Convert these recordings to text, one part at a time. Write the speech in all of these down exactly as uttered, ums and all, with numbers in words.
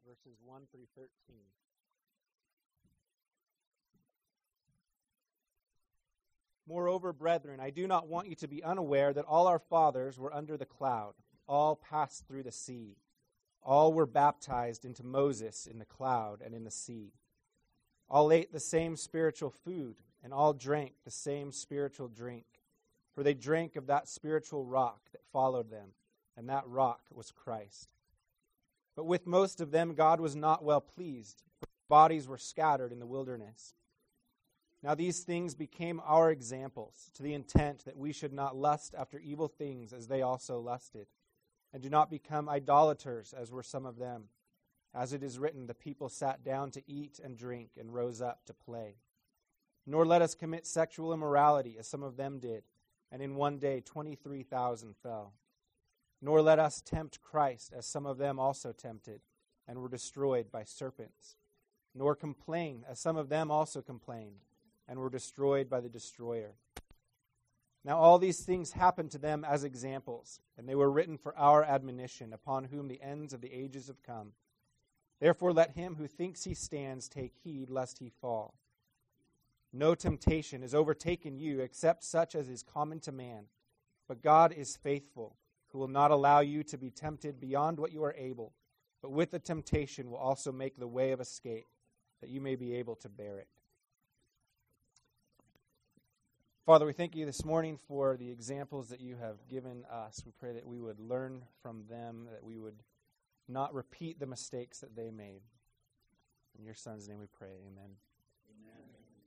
verses one through thirteen. Moreover, brethren, I do not want you to be unaware that all our fathers were under the cloud, all passed through the sea. All were baptized into Moses in the cloud and in the sea. All ate the same spiritual food, and all drank the same spiritual drink. For they drank of that spiritual rock that followed them, and that rock was Christ. But with most of them God was not well pleased, for their bodies were scattered in the wilderness. Now these things became our examples, to the intent that we should not lust after evil things as they also lusted, and do not become idolaters as were some of them. As it is written, the people sat down to eat and drink and rose up to play. Nor let us commit sexual immorality as some of them did, and in one day twenty-three thousand fell. Nor let us tempt Christ as some of them also tempted, and were destroyed by serpents. Nor complain as some of them also complained, and were destroyed by the destroyer. Now all these things happened to them as examples, and they were written for our admonition, upon whom the ends of the ages have come. Therefore let him who thinks he stands take heed lest he fall. No temptation has overtaken you except such as is common to man. But God is faithful, who will not allow you to be tempted beyond what you are able, but with the temptation will also make the way of escape, that you may be able to bear it. Father, we thank you this morning for the examples that you have given us. We pray that we would learn from them, that we would not repeat the mistakes that they made. In your Son's name we pray, amen. Amen.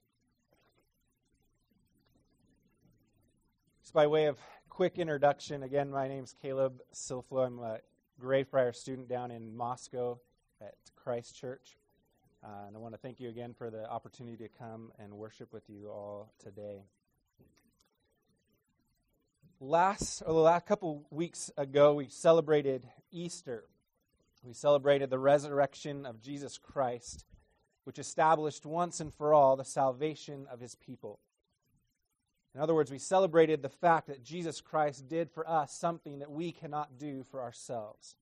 Just by way of quick introduction, again, my name's Caleb Silflo. I'm a Greyfriar student down in Moscow at Christ Church. Uh, and I want to thank you again for the opportunity to come and worship with you all today. Last, or the last couple weeks ago, we celebrated Easter. We celebrated the resurrection of Jesus Christ, which established once and for all the salvation of his people. In other words, we celebrated the fact that Jesus Christ did for us something that we cannot do for ourselves.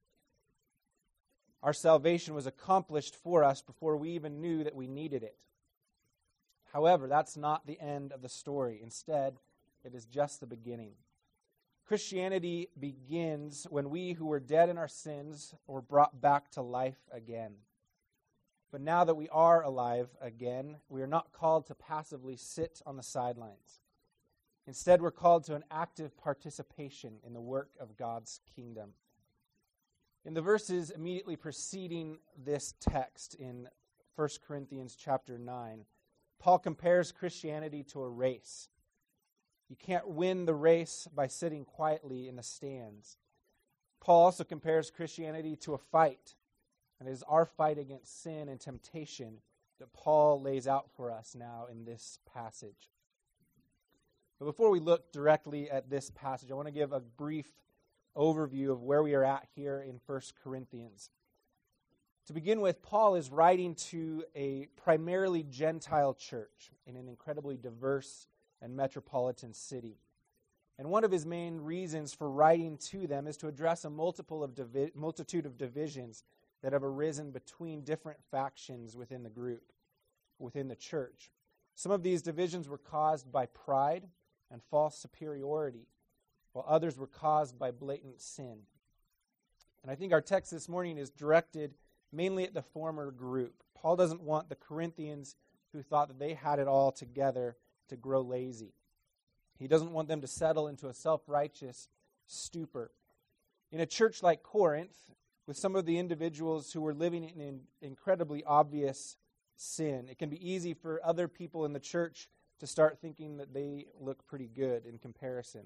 Our salvation was accomplished for us before we even knew that we needed it. However, that's not the end of the story. Instead, it is just the beginning. Christianity begins when we who were dead in our sins were brought back to life again. But now that we are alive again, we are not called to passively sit on the sidelines. Instead, we're called to an active participation in the work of God's kingdom. In the verses immediately preceding this text in First Corinthians chapter nine, Paul compares Christianity to a race. You can't win the race by sitting quietly in the stands. Paul also compares Christianity to a fight. And it is our fight against sin and temptation that Paul lays out for us now in this passage. But before we look directly at this passage, I want to give a brief overview of where we are at here in First Corinthians. To begin with, Paul is writing to a primarily Gentile church in an incredibly diverse and metropolitan city. And one of his main reasons for writing to them is to address a multiple of divi- multitude of divisions that have arisen between different factions within the group, within the church. Some of these divisions were caused by pride and false superiority, while others were caused by blatant sin. And I think our text this morning is directed mainly at the former group. Paul doesn't want the Corinthians who thought that they had it all together to grow lazy. He doesn't want them to settle into a self-righteous stupor. In a church like Corinth, with some of the individuals who were living in an incredibly obvious sin, it can be easy for other people in the church to start thinking that they look pretty good in comparison.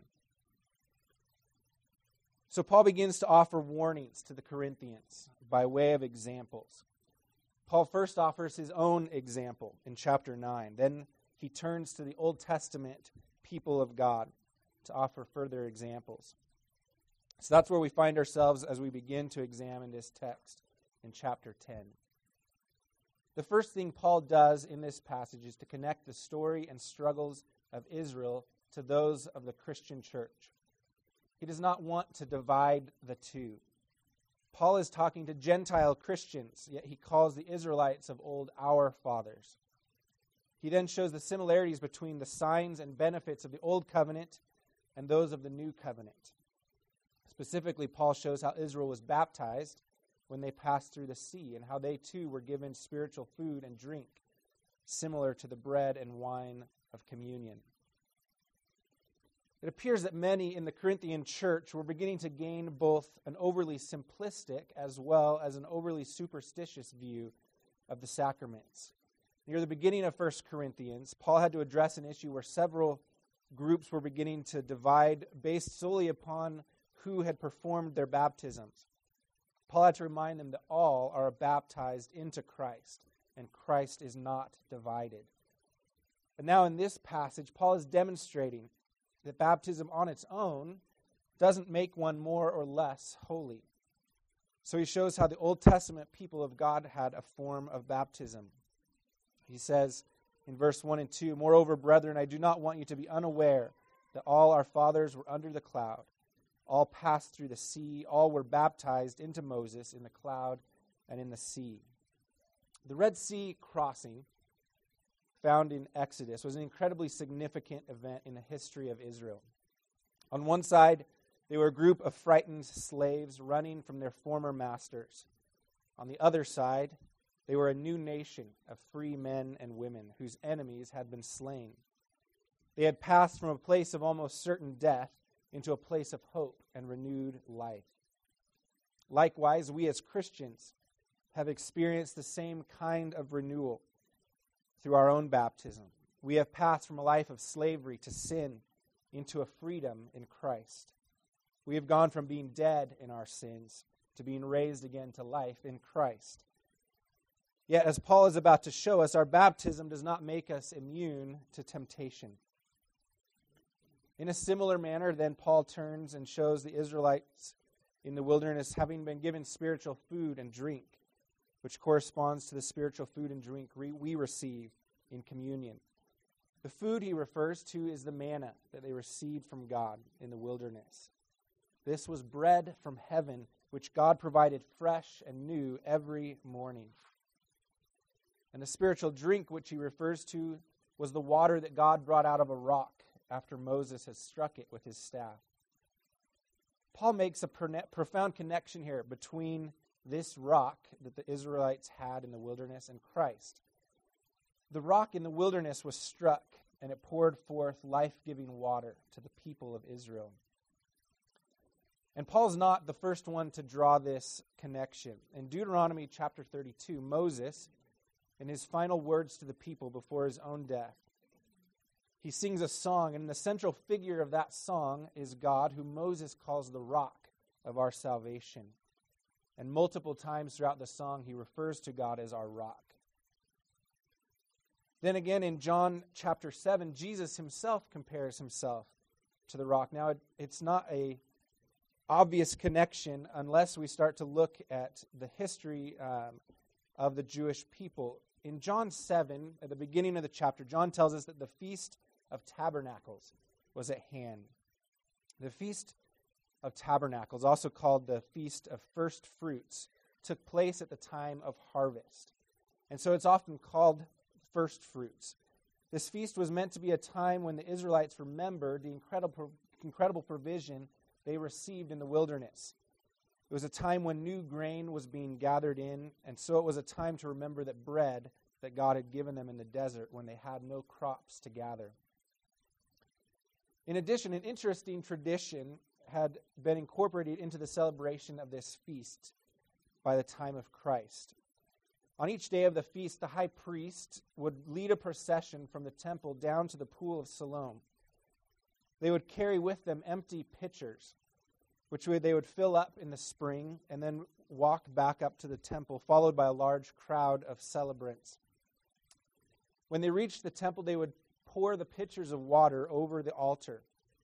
So Paul begins to offer warnings to the Corinthians by way of examples. Paul first offers his own example in chapter nine. Then he turns to the Old Testament people of God to offer further examples. So that's where we find ourselves as we begin to examine this text in chapter ten. The first thing Paul does in this passage is to connect the story and struggles of Israel to those of the Christian church. He does not want to divide the two. Paul is talking to Gentile Christians, yet he calls the Israelites of old our fathers. He then shows the similarities between the signs and benefits of the old covenant and those of the new covenant. Specifically, Paul shows how Israel was baptized when they passed through the sea, and how they too were given spiritual food and drink, similar to the bread and wine of communion. It appears that many in the Corinthian church were beginning to gain both an overly simplistic as well as an overly superstitious view of the sacraments. Near the beginning of First Corinthians, Paul had to address an issue where several groups were beginning to divide based solely upon who had performed their baptisms. Paul had to remind them that all are baptized into Christ, and Christ is not divided. And now in this passage, Paul is demonstrating that baptism on its own doesn't make one more or less holy. So he shows how the Old Testament people of God had a form of baptism. He says in verse one and two, "Moreover, brethren, I do not want you to be unaware that all our fathers were under the cloud. All passed through the sea. All were baptized into Moses in the cloud and in the sea." The Red Sea crossing, found in Exodus, was an incredibly significant event in the history of Israel. On one side, they were a group of frightened slaves running from their former masters. On the other side, they were a new nation of free men and women whose enemies had been slain. They had passed from a place of almost certain death into a place of hope and renewed life. Likewise, we as Christians have experienced the same kind of renewal through our own baptism. We have passed from a life of slavery to sin into a freedom in Christ. We have gone from being dead in our sins to being raised again to life in Christ. Yet, as Paul is about to show us, our baptism does not make us immune to temptation. In a similar manner, then Paul turns and shows the Israelites in the wilderness having been given spiritual food and drink, which corresponds to the spiritual food and drink we receive in communion. The food he refers to is the manna that they received from God in the wilderness. This was bread from heaven, which God provided fresh and new every morning. And the spiritual drink which he refers to was the water that God brought out of a rock after Moses had struck it with his staff. Paul makes a profound connection here between this rock that the Israelites had in the wilderness and Christ. The rock in the wilderness was struck, and it poured forth life-giving water to the people of Israel. And Paul's not the first one to draw this connection. In Deuteronomy chapter thirty-two, Moses, in his final words to the people before his own death, he sings a song, and the central figure of that song is God, who Moses calls the rock of our salvation. And multiple times throughout the song, he refers to God as our rock. Then again, in John chapter seven, Jesus himself compares himself to the rock. Now, it, it's not a obvious connection unless we start to look at the history um, of the Jewish people. In John seven, at the beginning of the chapter, John tells us that the Feast of Tabernacles was at hand. The Feast of Tabernacles, also called the Feast of First Fruits, took place at the time of harvest. And so it's often called First Fruits. This feast was meant to be a time when the Israelites remembered the incredible, incredible provision they received in the wilderness. It was a time when new grain was being gathered in, and so it was a time to remember that bread that God had given them in the desert when they had no crops to gather. In addition, an interesting tradition had been incorporated into the celebration of this feast by the time of Christ. On each day of the feast, the high priest would lead a procession from the temple down to the pool of Siloam. They would carry with them empty pitchers, which they would fill up in the spring and then walk back up to the temple, followed by a large crowd of celebrants. When they reached the temple, they would pour the pitchers of water over the altar,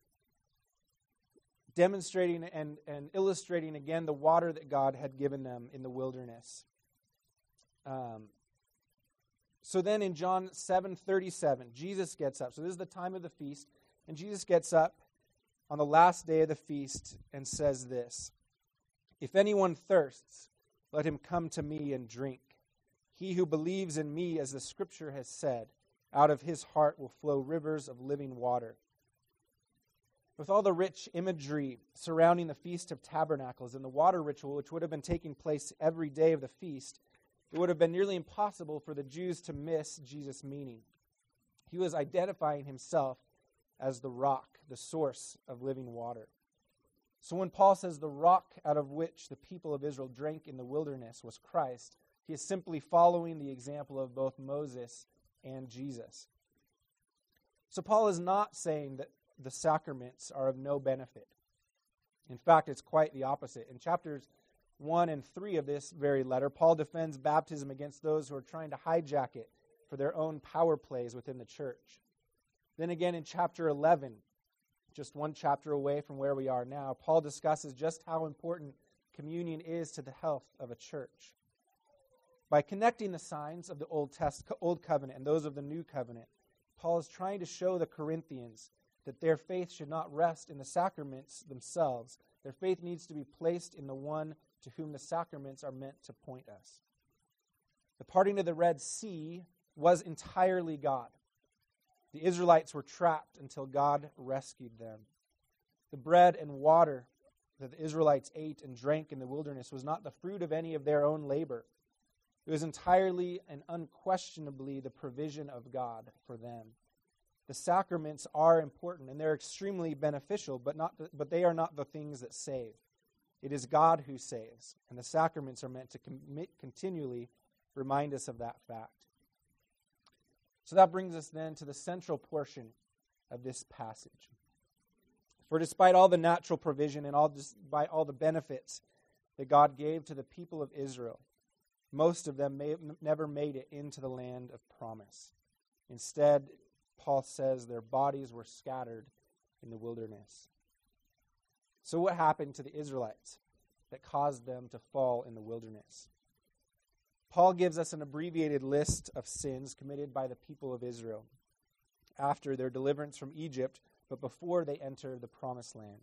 demonstrating and, and illustrating again the water that God had given them in the wilderness. Um, so then in John seven thirty-seven, Jesus gets up. So this is the time of the feast, and Jesus gets up on the last day of the feast and says this, If anyone thirsts, let him come to me and drink. He who believes in me, as the Scripture has said, out of his heart will flow rivers of living water. With all the rich imagery surrounding the Feast of Tabernacles and the water ritual, which would have been taking place every day of the feast, it would have been nearly impossible for the Jews to miss Jesus' meaning. He was identifying himself as the rock, the source of living water. So when Paul says the rock out of which the people of Israel drank in the wilderness was Christ, he is simply following the example of both Moses and Jesus. So Paul is not saying that the sacraments are of no benefit. In fact, it's quite the opposite. In chapters one and three of this very letter, Paul defends baptism against those who are trying to hijack it for their own power plays within the church. Then again in chapter eleven, just one chapter away from where we are now, Paul discusses just how important communion is to the health of a church. By connecting the signs of the Old Test, Old Covenant and those of the New Covenant, Paul is trying to show the Corinthians that their faith should not rest in the sacraments themselves. Their faith needs to be placed in the one to whom the sacraments are meant to point us. The parting of the Red Sea was entirely God. The Israelites were trapped until God rescued them. The bread and water that the Israelites ate and drank in the wilderness was not the fruit of any of their own labor. It was entirely and unquestionably the provision of God for them. The sacraments are important and they're extremely beneficial, but not the, but they are not the things that save. It is God who saves, and the sacraments are meant to com- continually remind us of that fact. So that brings us then to the central portion of this passage. For despite all the natural provision and all despite all the benefits that God gave to the people of Israel, most of them may, never made it into the land of promise. Instead, Paul says their bodies were scattered in the wilderness. So what happened to the Israelites that caused them to fall in the wilderness? Paul gives us an abbreviated list of sins committed by the people of Israel after their deliverance from Egypt, but before they enter the promised land.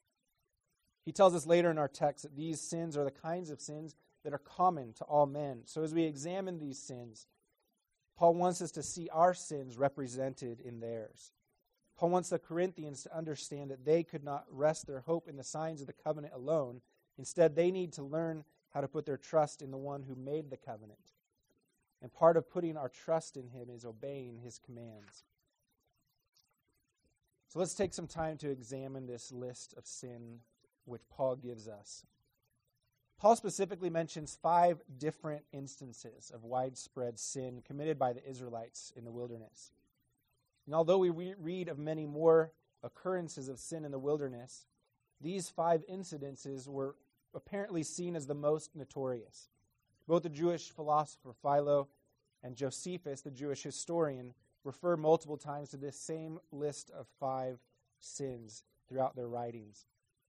He tells us later in our text that these sins are the kinds of sins that are common to all men. So as we examine these sins, Paul wants us to see our sins represented in theirs. Paul wants the Corinthians to understand that they could not rest their hope in the signs of the covenant alone. Instead, they need to learn how to put their trust in the one who made the covenant. And part of putting our trust in him is obeying his commands. So let's take some time to examine this list of sin which Paul gives us. Paul specifically mentions five different instances of widespread sin committed by the Israelites in the wilderness. And although we re- read of many more occurrences of sin in the wilderness, these five incidences were apparently seen as the most notorious. Both the Jewish philosopher Philo and Josephus, the Jewish historian, refer multiple times to this same list of five sins throughout their writings.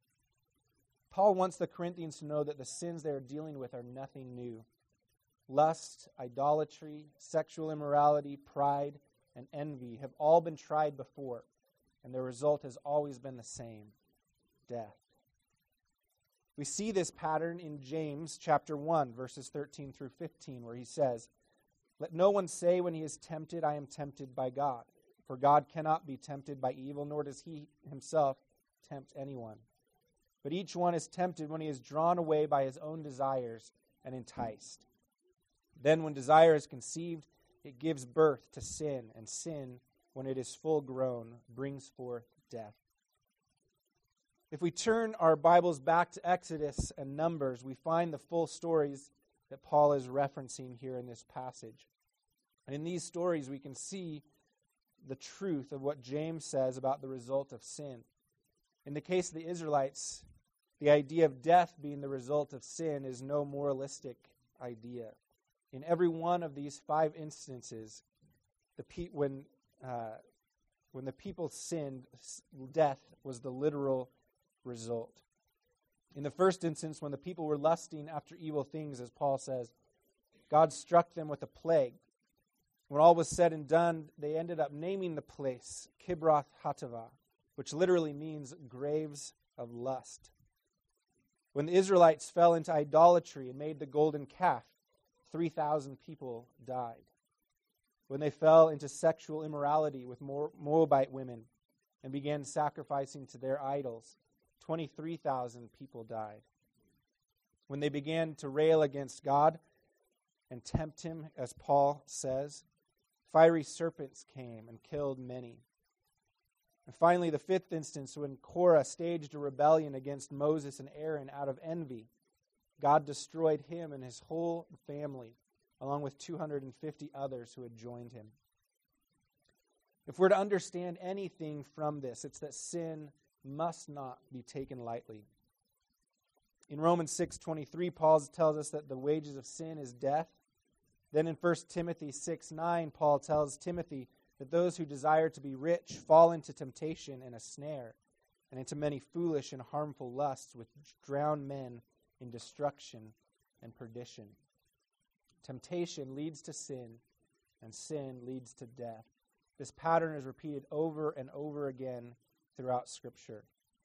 Paul wants the Corinthians to know that the sins they are dealing with are nothing new. Lust, idolatry, sexual immorality, pride, and envy have all been tried before, and the result has always been the same: death. We see this pattern in James chapter one, verses thirteen through fifteen, where he says, "Let no one say when he is tempted, I am tempted by God. For God cannot be tempted by evil, nor does he himself tempt anyone. But each one is tempted when he is drawn away by his own desires and enticed. Then when desire is conceived, it gives birth to sin, and sin, when it is full grown, brings forth death." If we turn our Bibles back to Exodus and Numbers, we find the full stories that Paul is referencing here in this passage. And in these stories, we can see the truth of what James says about the result of sin. In the case of the Israelites, the idea of death being the result of sin is no moralistic idea. In every one of these five instances, the pe- when uh, when the people sinned, death was the literal result. In the first instance, when the people were lusting after evil things, as Paul says, God struck them with a plague. When all was said and done, they ended up naming the place Kibroth Hattaavah, which literally means graves of lust. When the Israelites fell into idolatry and made the golden calf, three thousand people died. When they fell into sexual immorality with Moabite women and began sacrificing to their idols, twenty-three thousand people died. When they began to rail against God and tempt him, as Paul says, fiery serpents came and killed many. And finally, the fifth instance, when Korah staged a rebellion against Moses and Aaron out of envy, God destroyed him and his whole family, along with two hundred fifty others who had joined him. If we're to understand anything from this, it's that sin must not be taken lightly. In Romans six twenty-three, Paul tells us that the wages of sin is death. Then in First Timothy six nine, Paul tells Timothy that those who desire to be rich fall into temptation and a snare, and into many foolish and harmful lusts which drown men in destruction and perdition. Temptation leads to sin, and sin leads to death. This pattern is repeated over and over again throughout Scripture.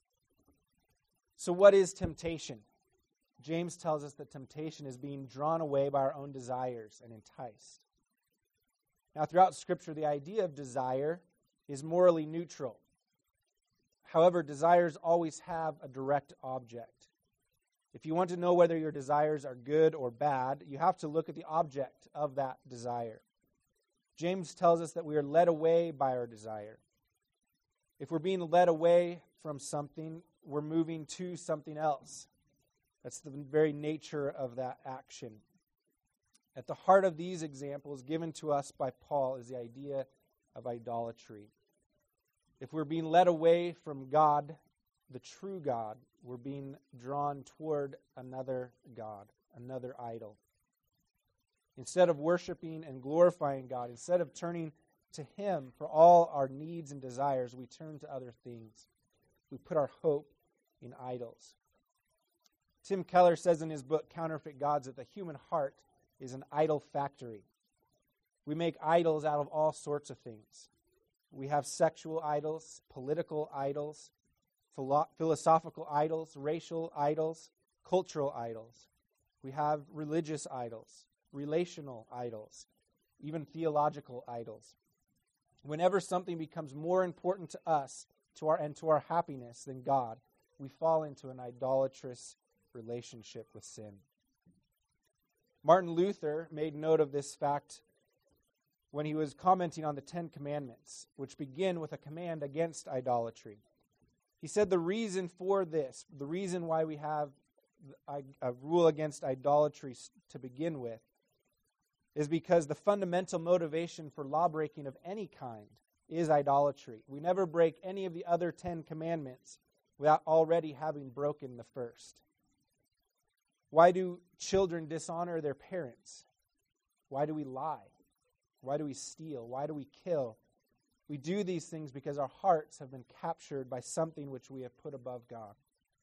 So what is temptation? James tells us that temptation is being drawn away by our own desires and enticed. Now, throughout Scripture, the idea of desire is morally neutral. However, desires always have a direct object. If you want to know whether your desires are good or bad, you have to look at the object of that desire. James tells us that we are led away by our desire. If we're being led away from something, we're moving to something else. That's the very nature of that action. At the heart of these examples given to us by Paul is the idea of idolatry. If we're being led away from God, the true God, we're being drawn toward another God, another idol. Instead of worshiping and glorifying God, instead of turning to Him for all our needs and desires, we turn to other things. We put our hope in idols. Tim Keller says in his book, Counterfeit Gods, that the human heart is an idol factory. We make idols out of all sorts of things. We have sexual idols, political idols, philo- philosophical idols, racial idols, cultural idols. We have religious idols, relational idols, even theological idols. Whenever something becomes more important to us to our, and to our happiness than God, we fall into an idolatrous relationship with sin. Martin Luther made note of this fact when he was commenting on the Ten Commandments, which begin with a command against idolatry. He said the reason for this, the reason why we have a rule against idolatry to begin with, is because the fundamental motivation for lawbreaking of any kind is idolatry. We never break any of the other Ten Commandments without already having broken the first. Why do children dishonor their parents? Why do we lie? Why do we steal? Why do we kill? We do these things because our hearts have been captured by something which we have put above God.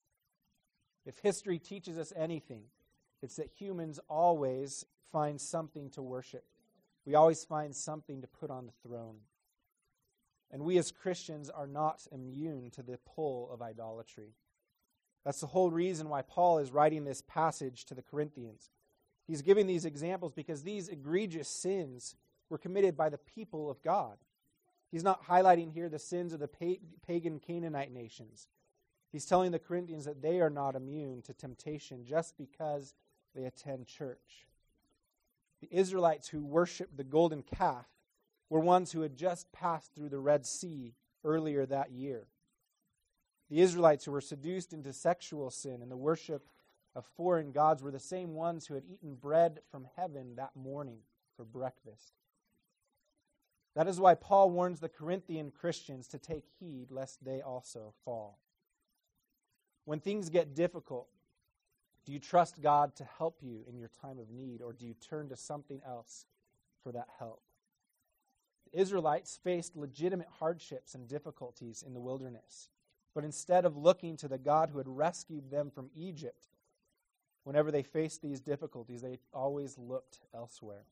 If history teaches us anything, it's that humans always find something to worship. We always find something to put on the throne. And we as Christians are not immune to the pull of idolatry. That's the whole reason why Paul is writing this passage to the Corinthians. He's giving these examples because these egregious sins were committed by the people of God. He's not highlighting here the sins of the pagan Canaanite nations. He's telling the Corinthians that they are not immune to temptation just because they attend church. The Israelites who worshiped the golden calf were ones who had just passed through the Red Sea earlier that year. The Israelites who were seduced into sexual sin and the worship of foreign gods were the same ones who had eaten bread from heaven that morning for breakfast. That is why Paul warns the Corinthian Christians to take heed lest they also fall. When things get difficult, do you trust God to help you in your time of need, or do you turn to something else for that help? The Israelites faced legitimate hardships and difficulties in the wilderness. But instead of looking to the God who had rescued them from Egypt, whenever they faced these difficulties, they always looked elsewhere.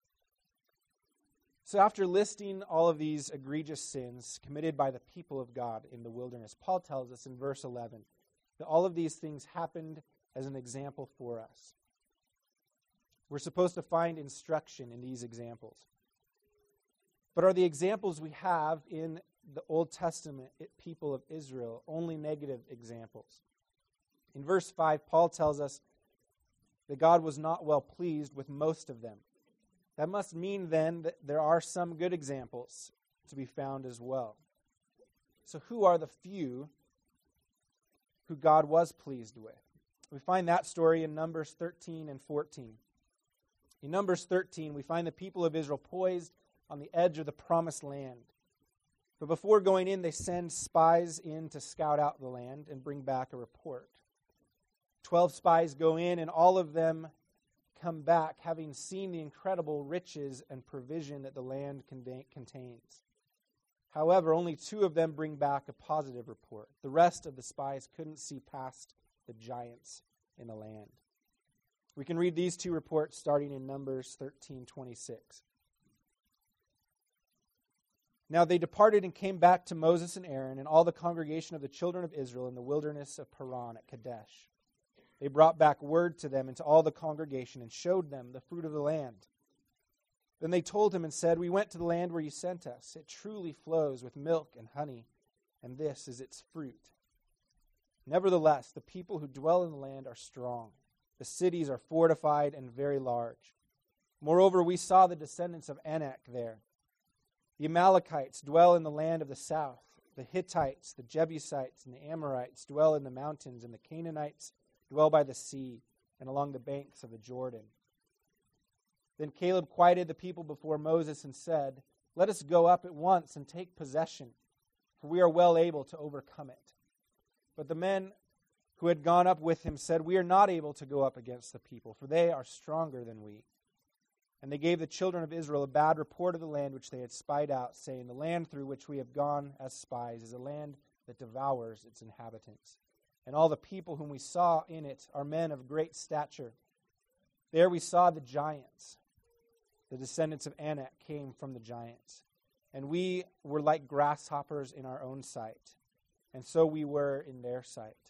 So after listing all of these egregious sins committed by the people of God in the wilderness, Paul tells us in verse eleven that all of these things happened as an example for us. We're supposed to find instruction in these examples. But are the examples we have in the Old Testament people of Israel only negative examples? In verse five, Paul tells us that God was not well pleased with most of them. That must mean then that there are some good examples to be found as well. So who are the few who God was pleased with? We find that story in Numbers thirteen and fourteen. In Numbers thirteen, we find the people of Israel poised on the edge of the promised land. But before going in, they send spies in to scout out the land and bring back a report. Twelve spies go in, and all of them come back having seen the incredible riches and provision that the land contains. However, only two of them bring back a positive report. The rest of the spies couldn't see past the giants in the land. We can read these two reports starting in Numbers thirteen twenty-six. Now they departed and came back to Moses and Aaron and all the congregation of the children of Israel in the wilderness of Paran at Kadesh. They brought back word to them and to all the congregation and showed them the fruit of the land. Then they told him and said, "We went to the land where you sent us. It truly flows with milk and honey, and this is its fruit. Nevertheless, the people who dwell in the land are strong. The cities are fortified and very large. Moreover, we saw the descendants of Anak there. The Amalekites dwell in the land of the south. The Hittites, the Jebusites, and the Amorites dwell in the mountains, and the Canaanites dwell by the sea and along the banks of the Jordan." Then Caleb quieted the people before Moses and said, "Let us go up at once and take possession, for we are well able to overcome it." But the men who had gone up with him said, "We are not able to go up against the people, for they are stronger than we." And they gave the children of Israel a bad report of the land which they had spied out, saying, "The land through which we have gone as spies is a land that devours its inhabitants. And all the people whom we saw in it are men of great stature. There we saw the giants. The descendants of Anak came from the giants. And we were like grasshoppers in our own sight. And so we were in their sight."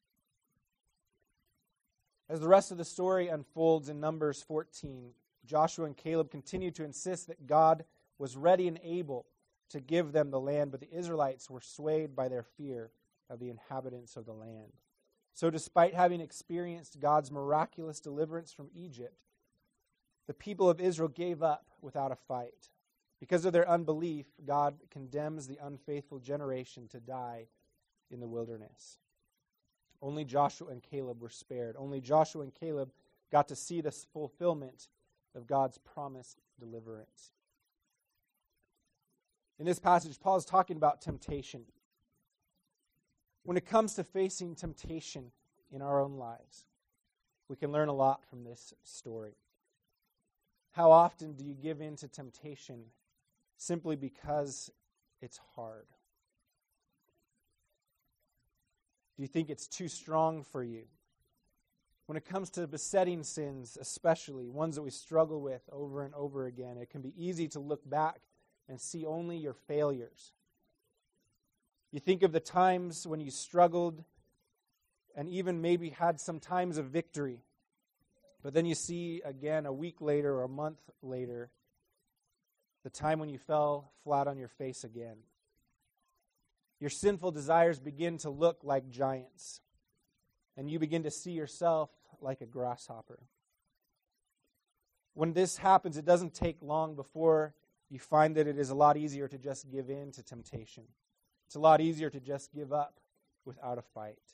As the rest of the story unfolds in Numbers fourteen, Joshua and Caleb continue to insist that God was ready and able to give them the land, but the Israelites were swayed by their fear of the inhabitants of the land. So despite having experienced God's miraculous deliverance from Egypt, the people of Israel gave up without a fight. Because of their unbelief, God condemns the unfaithful generation to die in the wilderness. Only Joshua and Caleb were spared. Only Joshua and Caleb got to see the fulfillment of God's promised deliverance. In this passage, Paul is talking about temptation. When it comes to facing temptation in our own lives, we can learn a lot from this story. How often do you give in to temptation simply because it's hard? Do you think it's too strong for you? When it comes to besetting sins, especially ones that we struggle with over and over again, it can be easy to look back and see only your failures. You think of the times when you struggled and even maybe had some times of victory. But then you see again a week later or a month later the time when you fell flat on your face again. Your sinful desires begin to look like giants, and you begin to see yourself like a grasshopper. When this happens, it doesn't take long before you find that it is a lot easier to just give in to temptation. It's a lot easier to just give up without a fight.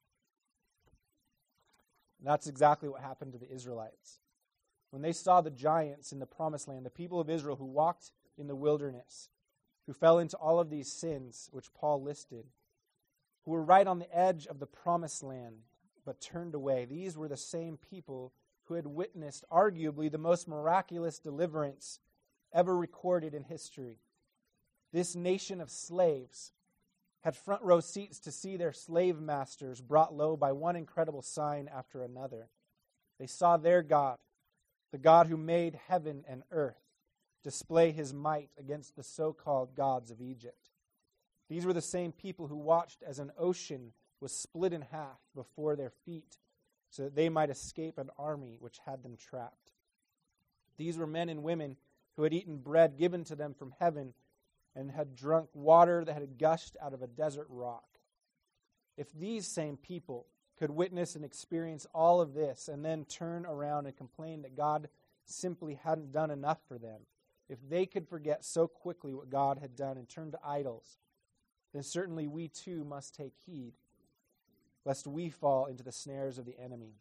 And that's exactly what happened to the Israelites. When they saw the giants in the promised land, the people of Israel who walked in the wilderness, who fell into all of these sins which Paul listed, who were right on the edge of the promised land but turned away, these were the same people who had witnessed arguably the most miraculous deliverance ever recorded in history. This nation of slaves had front row seats to see their slave masters brought low by one incredible sign after another. They saw their God, the God who made heaven and earth, display his might against the so-called gods of Egypt. These were the same people who watched as an ocean was split in half before their feet so that they might escape an army which had them trapped. These were men and women who had eaten bread given to them from heaven and had drunk water that had gushed out of a desert rock. If these same people could witness and experience all of this and then turn around and complain that God simply hadn't done enough for them, if they could forget so quickly what God had done and turn to idols, then certainly we too must take heed, lest we fall into the snares of the enemy.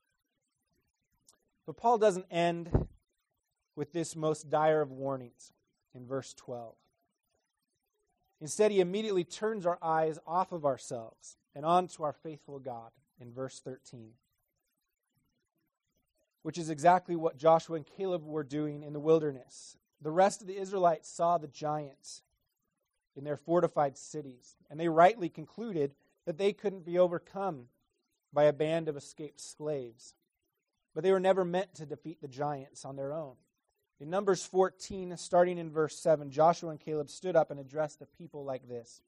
But Paul doesn't end with this most dire of warnings in verse twelve. Instead, he immediately turns our eyes off of ourselves and on to our faithful God in verse thirteen, which is exactly what Joshua and Caleb were doing in the wilderness. The rest of the Israelites saw the giants in their fortified cities, and they rightly concluded that they couldn't be overcome by a band of escaped slaves. But they were never meant to defeat the giants on their own. In Numbers fourteen, starting in verse seven, Joshua and Caleb stood up and addressed the people like this.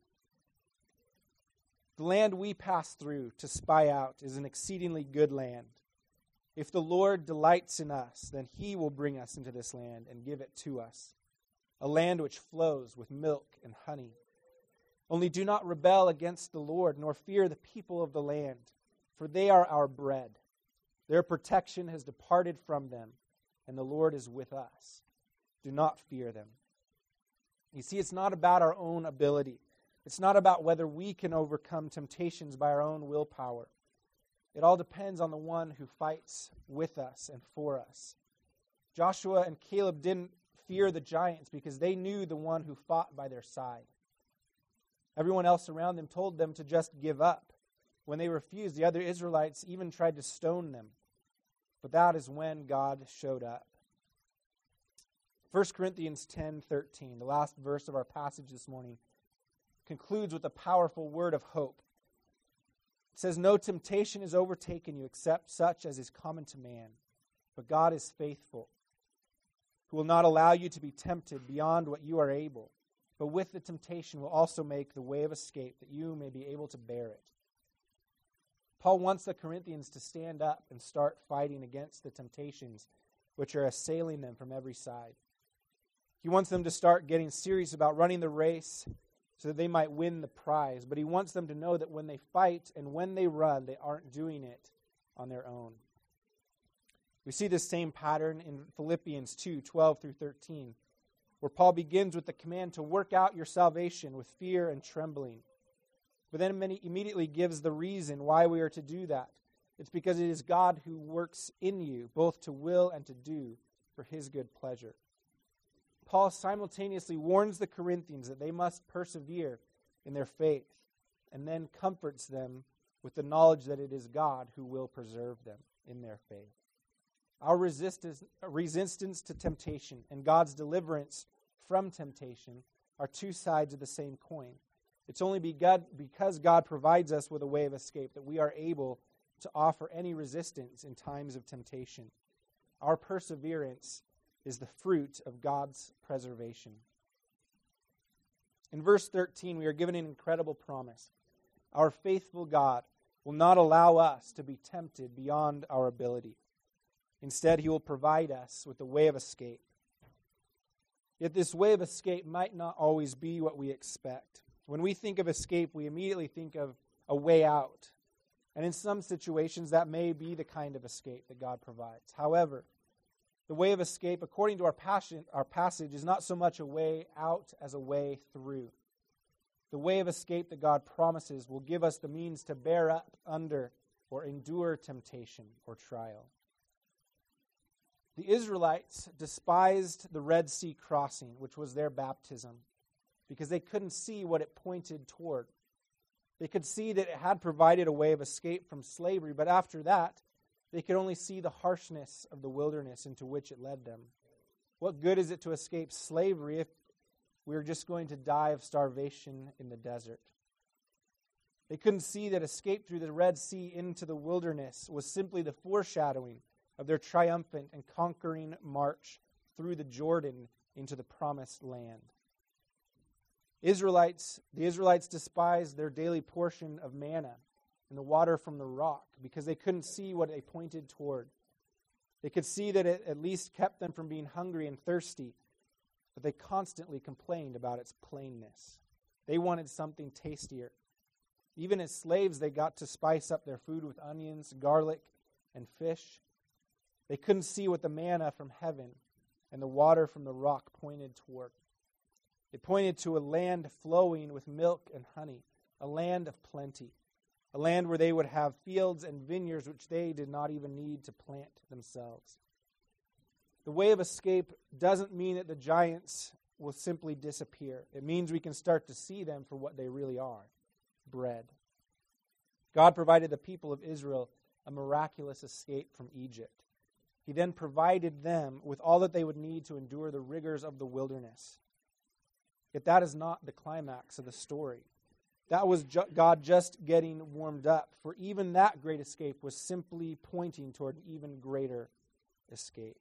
The land we pass through to spy out is an exceedingly good land. If the Lord delights in us, then he will bring us into this land and give it to us, a land which flows with milk and honey. Only do not rebel against the Lord, nor fear the people of the land, for they are our bread. Their protection has departed from them, and the Lord is with us. Do not fear them. You see, it's not about our own ability. It's not about whether we can overcome temptations by our own willpower. It all depends on the one who fights with us and for us. Joshua and Caleb didn't fear the giants because they knew the one who fought by their side. Everyone else around them told them to just give up. When they refused, the other Israelites even tried to stone them. But that is when God showed up. First Corinthians ten thirteen, the last verse of our passage this morning, concludes with a powerful word of hope. It says, "No temptation has overtaken you except such as is common to man. But God is faithful, who will not allow you to be tempted beyond what you are able, but with the temptation will also make the way of escape that you may be able to bear it." Paul wants the Corinthians to stand up and start fighting against the temptations which are assailing them from every side. He wants them to start getting serious about running the race so that they might win the prize. But he wants them to know that when they fight and when they run, they aren't doing it on their own. We see this same pattern in Philippians two twelve through thirteen, where Paul begins with the command to work out your salvation with fear and trembling. But then immediately gives the reason why we are to do that. It's because it is God who works in you, both to will and to do for his good pleasure. Paul simultaneously warns the Corinthians that they must persevere in their faith, and then comforts them with the knowledge that it is God who will preserve them in their faith. Our resistance, resistance to temptation and God's deliverance from temptation are two sides of the same coin. It's only because God provides us with a way of escape that we are able to offer any resistance in times of temptation. Our perseverance is the fruit of God's preservation. In verse thirteen, we are given an incredible promise. Our faithful God will not allow us to be tempted beyond our ability. Instead, he will provide us with a way of escape. Yet this way of escape might not always be what we expect. When we think of escape, we immediately think of a way out. And in some situations, that may be the kind of escape that God provides. However, the way of escape, according to our, passion, our passage, is not so much a way out as a way through. The way of escape that God promises will give us the means to bear up under or endure temptation or trial. The Israelites despised the Red Sea crossing, which was their baptism, because they couldn't see what it pointed toward. They could see that it had provided a way of escape from slavery, but after that, they could only see the harshness of the wilderness into which it led them. What good is it to escape slavery if we're just going to die of starvation in the desert? They couldn't see that escape through the Red Sea into the wilderness was simply the foreshadowing of their triumphant and conquering march through the Jordan into the promised land. Israelites, the Israelites despised their daily portion of manna and the water from the rock, because they couldn't see what they pointed toward. They could see that it at least kept them from being hungry and thirsty, but they constantly complained about its plainness. They wanted something tastier. Even as slaves, they got to spice up their food with onions, garlic, and fish. They couldn't see what the manna from heaven and the water from the rock pointed toward. It pointed to a land flowing with milk and honey, a land of plenty, a land where they would have fields and vineyards which they did not even need to plant themselves. The way of escape doesn't mean that the giants will simply disappear. It means we can start to see them for what they really are, bread. God provided the people of Israel a miraculous escape from Egypt. He then provided them with all that they would need to endure the rigors of the wilderness. Yet that is not the climax of the story. That was ju- God just getting warmed up, for even that great escape was simply pointing toward an even greater escape.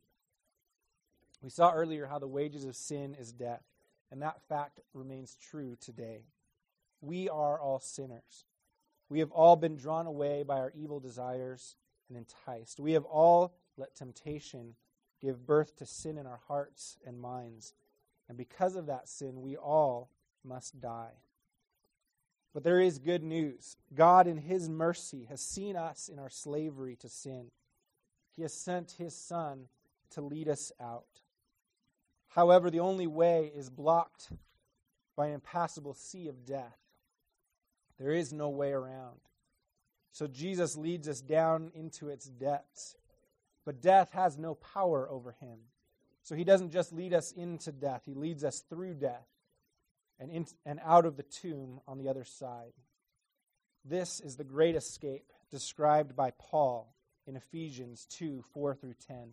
We saw earlier how the wages of sin is death, and that fact remains true today. We are all sinners. We have all been drawn away by our evil desires and enticed. We have all let temptation give birth to sin in our hearts and minds. And because of that sin, we all must die. But there is good news. God, in His mercy, has seen us in our slavery to sin. He has sent His Son to lead us out. However, the only way is blocked by an impassable sea of death. There is no way around. So Jesus leads us down into its depths. But death has no power over Him. So He doesn't just lead us into death. He leads us through death and, in, and out of the tomb on the other side. This is the great escape described by Paul in Ephesians two, four through ten.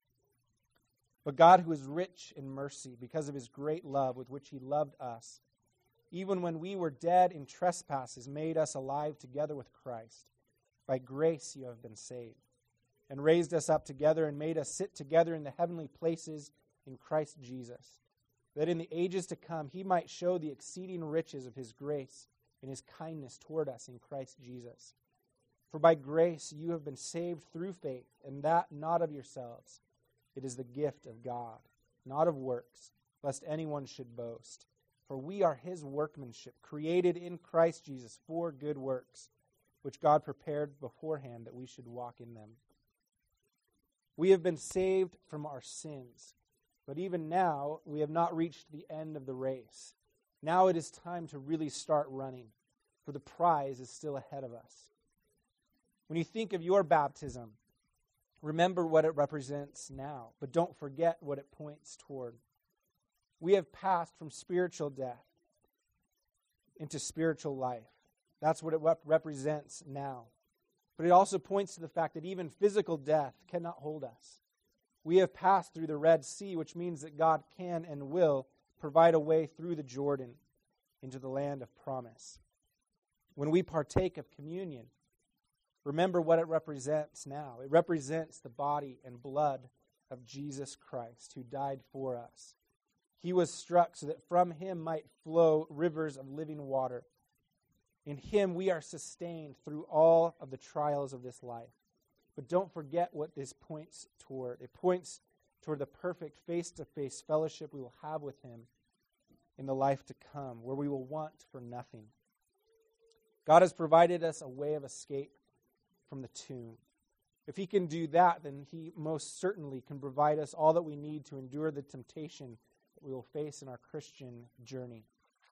But God, who is rich in mercy, because of His great love with which He loved us, even when we were dead in trespasses, made us alive together with Christ. By grace you have been saved, and raised us up together and made us sit together in the heavenly places in Christ Jesus, that in the ages to come He might show the exceeding riches of His grace and His kindness toward us in Christ Jesus. For by grace you have been saved through faith, and that not of yourselves. It is the gift of God, not of works, lest anyone should boast. For we are His workmanship, created in Christ Jesus for good works, which God prepared beforehand that we should walk in them. We have been saved from our sins, but even now we have not reached the end of the race. Now it is time to really start running, for the prize is still ahead of us. When you think of your baptism, remember what it represents now, but don't forget what it points toward. We have passed from spiritual death into spiritual life. That's what it rep- represents now. But it also points to the fact that even physical death cannot hold us. We have passed through the Red Sea, which means that God can and will provide a way through the Jordan into the land of promise. When we partake of communion, remember what it represents now. It represents the body and blood of Jesus Christ, who died for us. He was struck so that from Him might flow rivers of living water. In Him we are sustained through all of the trials of this life. But don't forget what this points toward. It points toward the perfect face-to-face fellowship we will have with Him in the life to come, where we will want for nothing. God has provided us a way of escape from the tomb. If He can do that, then He most certainly can provide us all that we need to endure the temptation that we will face in our Christian journey.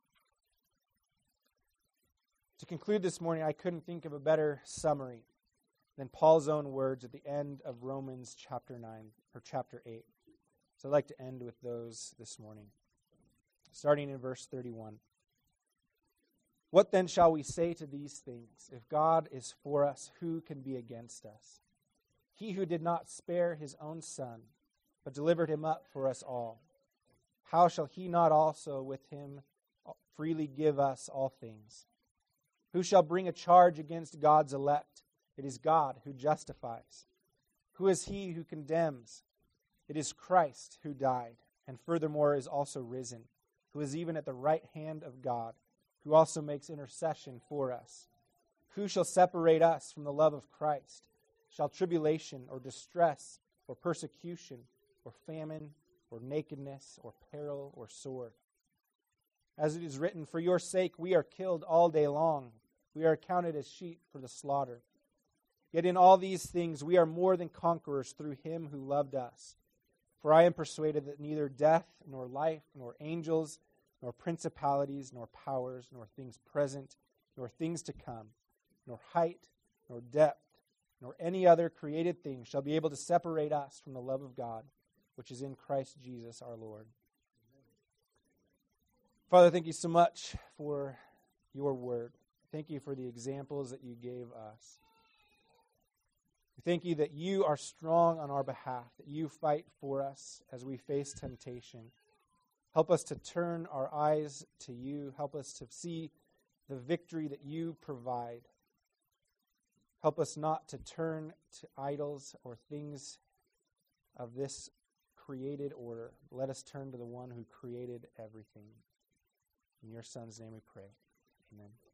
To conclude this morning, I couldn't think of a better summary than Paul's own words at the end of Romans chapter nine, or chapter eight. So I'd like to end with those this morning. Starting in verse thirty-one. What then shall we say to these things? If God is for us, who can be against us? He who did not spare His own Son, but delivered Him up for us all, how shall He not also with Him freely give us all things? Who shall bring a charge against God's elect? It is God who justifies. Who is he who condemns? It is Christ who died, and furthermore is also risen, who is even at the right hand of God, who also makes intercession for us. Who shall separate us from the love of Christ? Shall tribulation or distress or persecution or famine or nakedness or peril or sword? As it is written, for your sake we are killed all day long. We are counted as sheep for the slaughter. Yet in all these things we are more than conquerors through him who loved us. For I am persuaded that neither death, nor life, nor angels, nor principalities, nor powers, nor things present, nor things to come, nor height, nor depth, nor any other created thing shall be able to separate us from the love of God, which is in Christ Jesus our Lord. Father, thank you so much for your word. Thank you for the examples that you gave us. We thank you that you are strong on our behalf, that you fight for us as we face temptation. Help us to turn our eyes to you. Help us to see the victory that you provide. Help us not to turn to idols or things of this created order. Let us turn to the one who created everything. In your Son's name we pray. Amen.